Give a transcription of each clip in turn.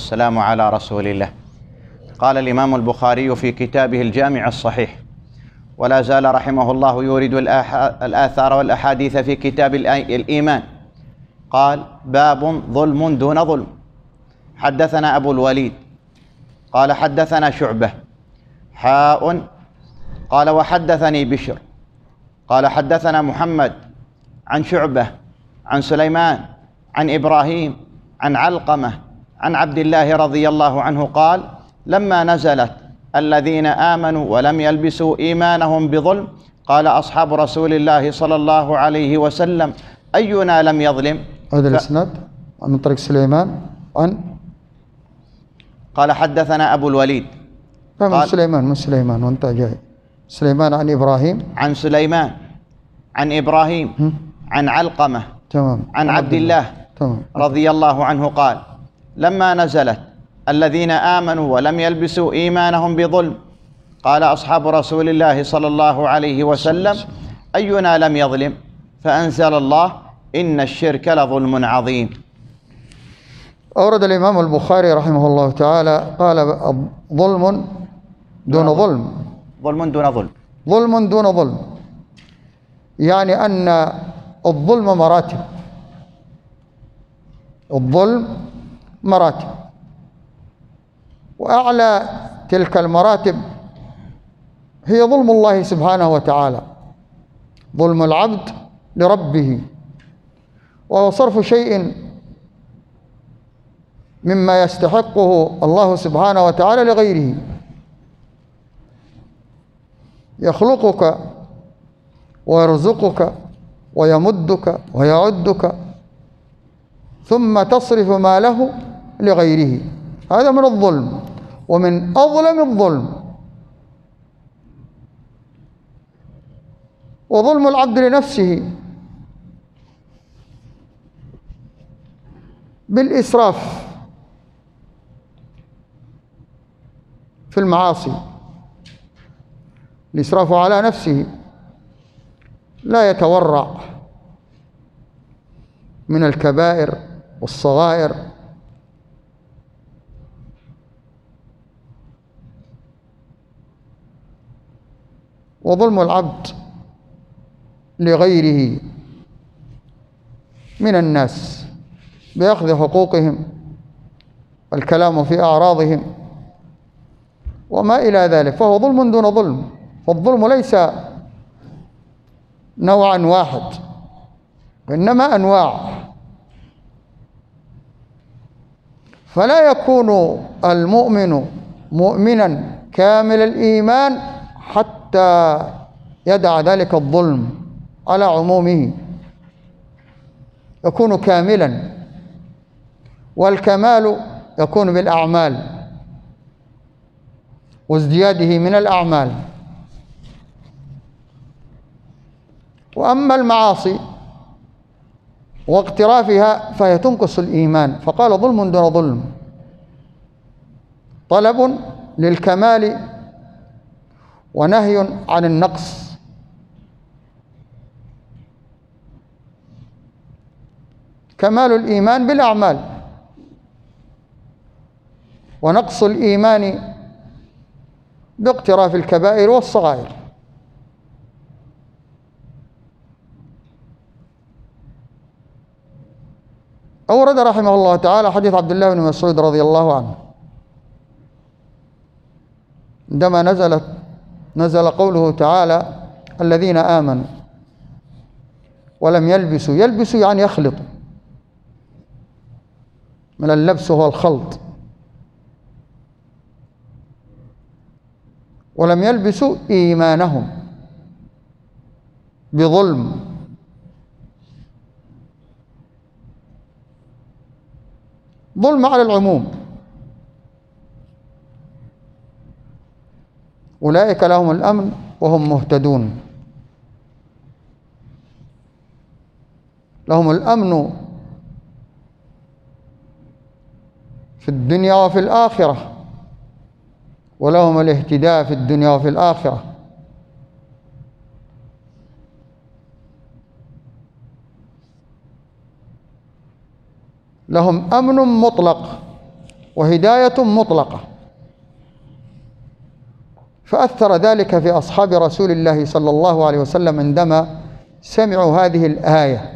والسلام على رسول الله. قال الإمام البخاري في كتابه الجامع الصحيح: ولا زال رحمه الله يورد الآثار والأحاديث في كتاب الإيمان. قال: باب ظلم دون ظلم. حدثنا أبو الوليد قال حدثنا شعبة قال وحدثني بشر قال حدثنا محمد عن شعبة عن سليمان عن إبراهيم عن علقمة عن عبد الله رضي الله عنه قال: لما نزلت الذين آمنوا ولم يلبسوا إيمانهم بظلم قال أصحاب رسول الله صلى الله عليه وسلم: أينا لم يظلم؟ هذا الإسناد من طريق سليمان قال حدثنا أبو الوليد من سليمان وانت جاي سليمان عن إبراهيم عن سليمان عن إبراهيم عن علقمة تمام عن عبد الله تمام رضي الله عنه قال: لما نزلت الذين آمنوا ولم يلبسوا إيمانهم بظلم قال أصحاب رسول الله صلى الله عليه وسلم: أينا لم يظلم؟ فأنزل الله: إن الشرك لظلم عظيم. أورد الإمام البخاري رحمه الله تعالى قال: ظلم دون ظلم. ظلم دون ظلم. ظلم دون ظلم، يعني أن الظلم مراتب. الظلم مراتب، وأعلى تلك المراتب هي ظلم الله سبحانه وتعالى، ظلم العبد لربه، وهو صرف شيء مما يستحقه الله سبحانه وتعالى لغيره. يخلقك ويرزقك ويمدك ويعدك ثم تصرف ما له لغيره، هذا من الظلم، ومن أظلم الظلم. وظلم العبد لنفسه بالإسراف في المعاصي، الإسراف على نفسه، لا يتورع من الكبائر والصغائر، وظلم العبد لغيره من الناس بأخذ حقوقهم والكلام في أعراضهم وما إلى ذلك، فهو ظلم دون ظلم. فالظلم ليس نوعا واحد، وإنما أنواع. فلا يكون المؤمن مؤمنا كامل الإيمان حتى يدع ذلك الظلم على عمومه، يكون كاملا، والكمال يكون بالأعمال وازدياده من الأعمال. وأما المعاصي واقترافها فهي تنقص الإيمان، فقال: ظلم دون ظلم، طلب للكمال ونهي عن النقص. كمال الإيمان بالأعمال، ونقص الإيمان باقتراف الكبائر والصغائر. أورد رحمه الله تعالى حديث عبد الله بن مسعود رضي الله عنه عندما نزل قوله تعالى: الذين آمنوا ولم يلبسوا يعني يخلطوا، من اللبس هو الخلط، ولم يلبسوا إيمانهم بظلم. ظلم على العموم، أولئك لهم الأمن وهم مهتدون. لهم الأمن في الدنيا وفي الآخرة، ولهم الاهتداء في الدنيا وفي الآخرة. لهم أمن مطلق وهداية مطلقة. فأثر ذلك في أصحاب رسول الله صلى الله عليه وسلم عندما سمعوا هذه الآية.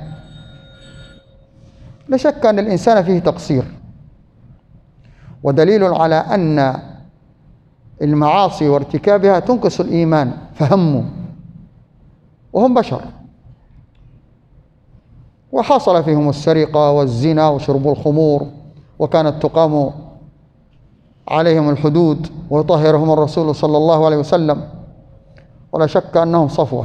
لا شك أن الإنسان فيه تقصير، ودليل على أن المعاصي وارتكابها تنقص الإيمان، فهموا وهم بشر، وحصل فيهم السرقة والزنا وشرب الخمور، وكانت تقام عليهم الحدود ويطهرهم الرسول صلى الله عليه وسلم، ولا شك أنهم صفوة،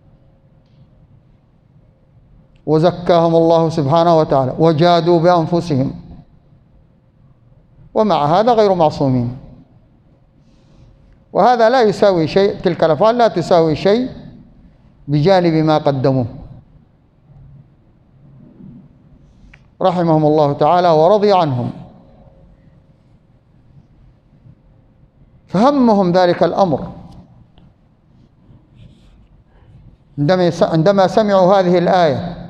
وزكاهم الله سبحانه وتعالى وجادوا بأنفسهم، ومع هذا غير معصومين. وهذا لا يساوي شيء، تلك الأفعال لا تساوي شيء بجانب ما قدموه رحمهم الله تعالى ورضي عنهم. فهمهم ذلك الأمر عندما سمعوا هذه الآية.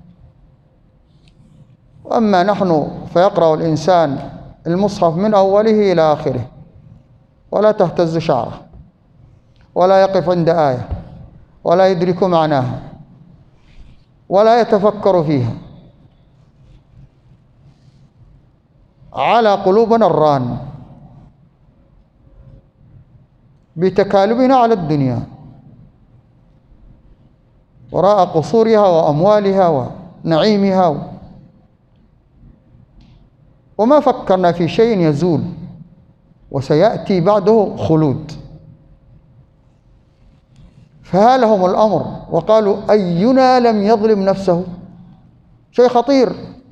وأما نحن فيقرأ الإنسان المصحف من أوله إلى آخره ولا تهتز شعره، ولا يقف عند آية، ولا يدرك معناها، ولا يتفكر فيها، على قلوبنا الران بتكالبنا على الدنيا وراء قصورها وأموالها ونعيمها، وما فكرنا في شيء يزول وسيأتي بعده خلود. فهالهم الأمر وقالوا أينا لم يظلم نفسه، شيء خطير.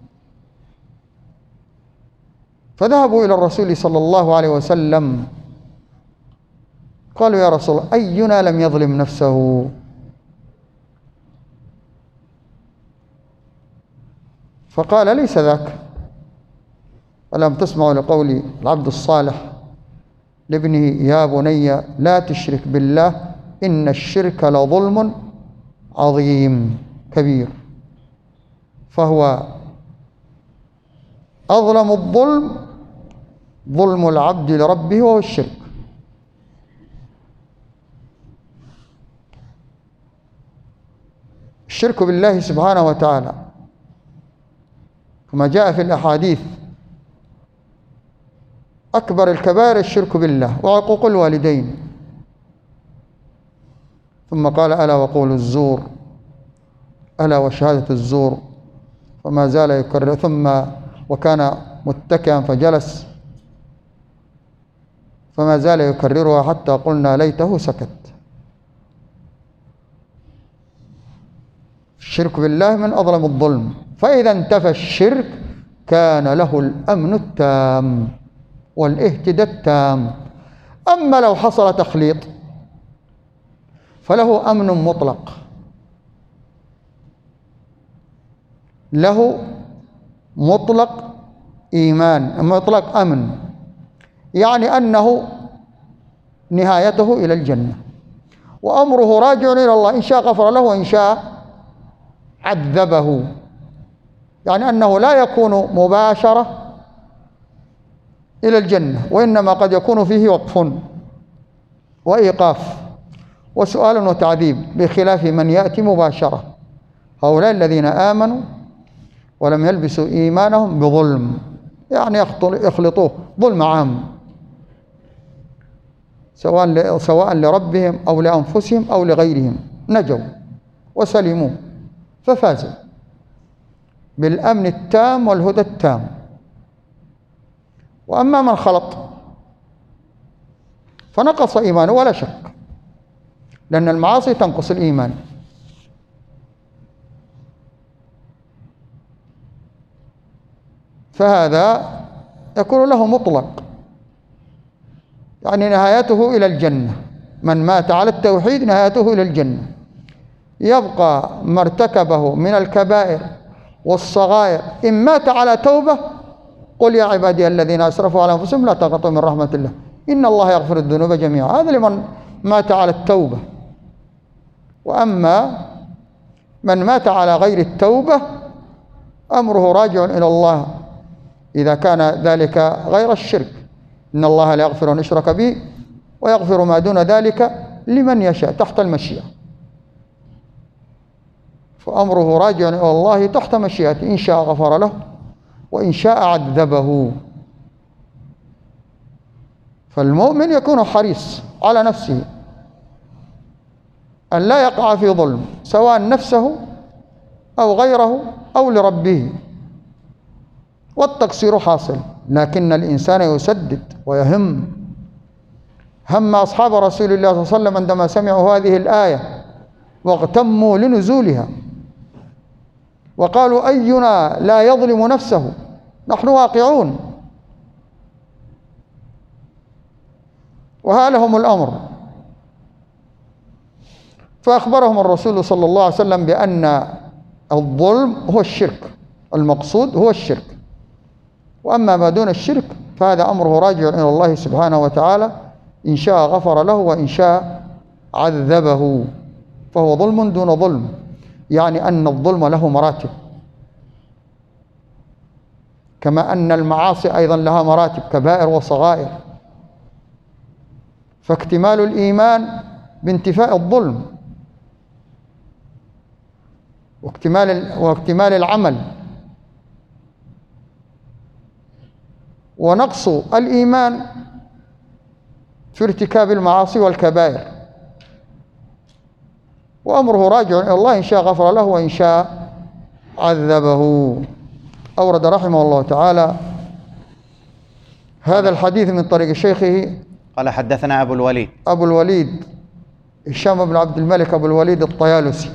فذهبوا إلى الرسول صلى الله عليه وسلم قالوا يا رسول الله أينا لم يظلم نفسه؟ فقال ليس ذاك. ألم تسمعوا لقول العبد الصالح لابنه يا بني لا تشرك بالله إن الشرك لظلم عظيم كبير. فهو أظلم الظلم ظلم العبد لربه وهو الشرك. الشرك بالله سبحانه وتعالى كما جاء في الأحاديث أكبر الكبائر الشرك بالله وعقوق الوالدين. ثم قال ألا وقول الزور، ألا وشهادة الزور، فما زال يكرر. ثم وكان متكئا فجلس فما زال يكررها حتى قلنا ليته سكت. الشرك بالله من أظلم الظلم. فإذا انتفى الشرك كان له الأمن التام والاهتداء التام. أما لو حصل تخليط فله أمن مطلق، له مطلق إيمان، مطلق أمن، يعني أنه نهايته إلى الجنة، وأمره راجع إلى الله، إن شاء غفر له وإن شاء عذبه. يعني أنه لا يكون مباشرة إلى الجنة، وإنما قد يكون فيه وقف وإيقاف وسؤال وتعذيب، بخلاف من يأتي مباشرة. هؤلاء الذين آمنوا ولم يلبسوا إيمانهم بظلم، يعني يخلطوه ظلم عام، سواء لربهم أو لأنفسهم أو لغيرهم، نجوا وسلموا ففازوا بالأمن التام والهدى التام. وأما من خلط فنقص إيمانه ولا شك، لأن المعاصي تنقص الإيمان. فهذا يكون له مطلق، يعني نهايته إلى الجنة. من مات على التوحيد نهايته إلى الجنة. يبقى ما ارتكبه من الكبائر والصغائر، إن مات على توبة قل يا عبادي الذين أسرفوا على أنفسهم لا تقنطوا من رحمة الله إن الله يغفر الذنوب جميعا. هذا لمن مات على التوبة. وأما من مات على غير التوبة أمره راجع إلى الله إذا كان ذلك غير الشرك. إن الله لا يغفر أن يشرك به ويغفر ما دون ذلك لمن يشاء تحت المشيئة، فأمره راجع إلى الله تحت مشيئته، إن شاء غفر له وإن شاء عذبه. فالمؤمن يكون حريص على نفسه أن لا يقع في ظلم، سواء نفسه أو غيره أو لربه، والتقصير حاصل، لكن الإنسان يسدد ويهم. هم أصحاب رسول الله صلى الله عليه وسلم عندما سمعوا هذه الآية واغتموا لنزولها وقالوا أينا لا يظلم نفسه، نحن واقعون، وها لهم الأمر. فأخبرهم الرسول صلى الله عليه وسلم بأن الظلم هو الشرك، المقصود هو الشرك، وأما ما دون الشرك فهذا أمره راجع إلى الله سبحانه وتعالى، إن شاء غفر له وإن شاء عذبه، فهو ظلم دون ظلم، يعني أن الظلم له مراتب، كما أن المعاصي أيضا لها مراتب، كبائر وصغائر. فاكتمال الإيمان بانتفاء الظلم، واكتمال العمل، ونقص الإيمان في ارتكاب المعاصي والكبائر، وأمره راجع إلى الله، إن شاء غفر له وإن شاء عذبه. أورد رحمه الله تعالى هذا الحديث من طريق شيخه. قال حدثنا أبو الوليد هشام بن عبد الملك أبو الوليد الطيالسي،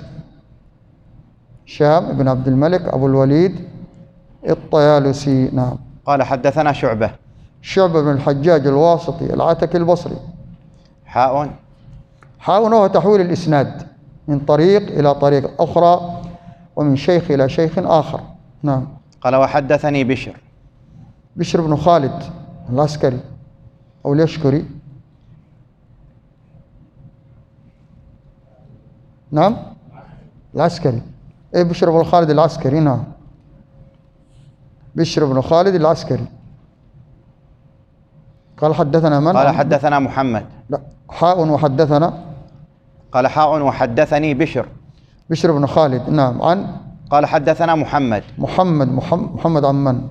هشام بن عبد الملك أبو الوليد الطيالسي. نعم. قال حدثنا شعبة بن الحجاج الواسطي العتكي البصري. حاء هو تحويل الإسناد من طريق إلى طريق أخرى ومن شيخ إلى شيخ آخر. نعم. قال وحدثني بشر بن خالد العسكري أو اليشكري. نعم العسكري، إيه بشر بن خالد العسكري. نعم بشر بن خالد العسكري. قال حدثنا من؟ قال حدثنا محمد. لا، حاء وحدثنا. قال حاء وحدثني بشر بن خالد. نعم. عن؟ قال حدثنا محمد عن من؟ محمد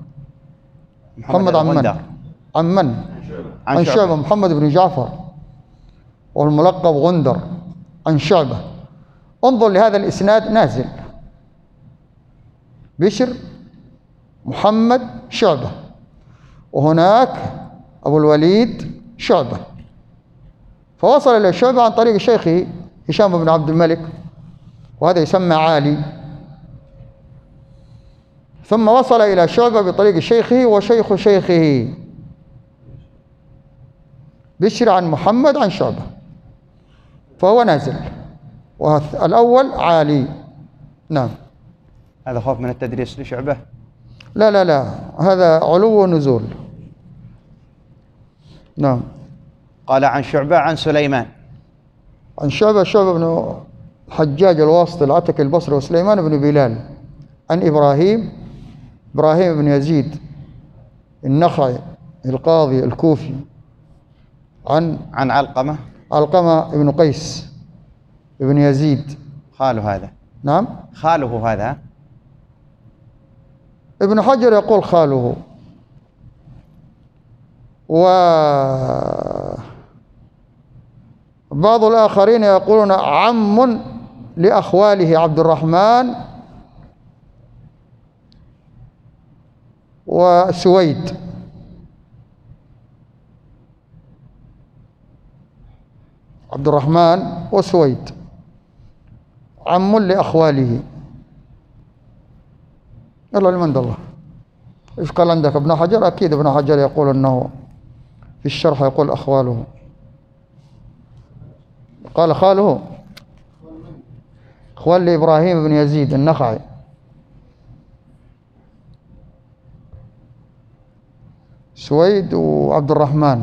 عن من؟ عن شعبة، محمد بن جعفر والملقب غندر، عن شعبة. انظر لهذا الإسناد نازل، بشر محمد شعبة، وهناك أبو الوليد شعبة، فوصل إلى شعبة عن طريق شيخه هشام بن عبد الملك، وهذا يسمى عالي، ثم وصل إلى شعبة بطريق شيخه وشيخ شيخه بشر عن محمد عن شعبة، فهو نازل، والأول عالي. نعم. هذا خوف من التدريس لشعبة؟ لا، هذا علو ونزول. نعم. قال عن شعبة عن سليمان. عن شعبة بن الحجاج الواسطي العتكي البصري وسليمان بن بلال، عن إبراهيم بن يزيد النخعي القاضي الكوفي، عن علقمة بن قيس بن يزيد خاله هذا. نعم خاله هذا. ابن حجر يقول خاله، وبعض الآخرين يقولون عم لأخواله عبد الرحمن وسويد. عبد الرحمن وسويد عم لأخواله. يلا لمن الله. إيش قال عندك ابن حجر؟ أكيد ابن حجر يقول أنه في الشرح يقول أخواله. قال خاله أخوال لإبراهيم بن يزيد النخعي. سويد وعبد الرحمن.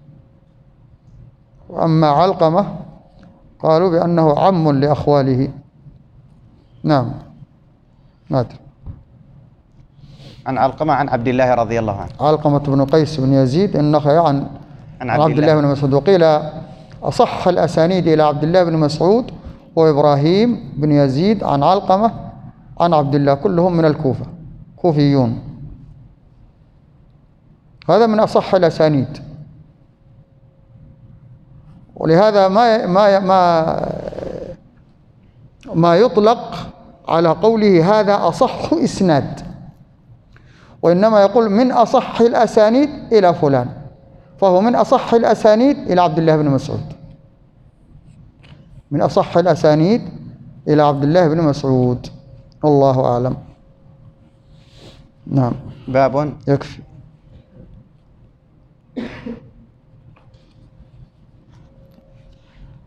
وأما علقمة قالوا بأنه عم لأخواله. نعم. نادر. عن علقمة عن عبد الله رضي الله عنه. علقمة بن قيس بن يزيد النخعي عن عبد الله بن مسعود. وقيل أصح الأسانيد إلى عبد الله بن مسعود وإبراهيم بن يزيد عن علقمة عن عبد الله، كلهم من الكوفة، كوفيون. هذا من أصح الأسانيد. ولهذا ما يطلق على قوله هذا أصح إسناد، وإنما يقول من أصح الأسانيد إلى فلان، فهو من أصح الأسانيد إلى عبد الله بن مسعود، من أصح الأسانيد إلى عبد الله بن مسعود. والله أعلم. نعم. باب يكفي.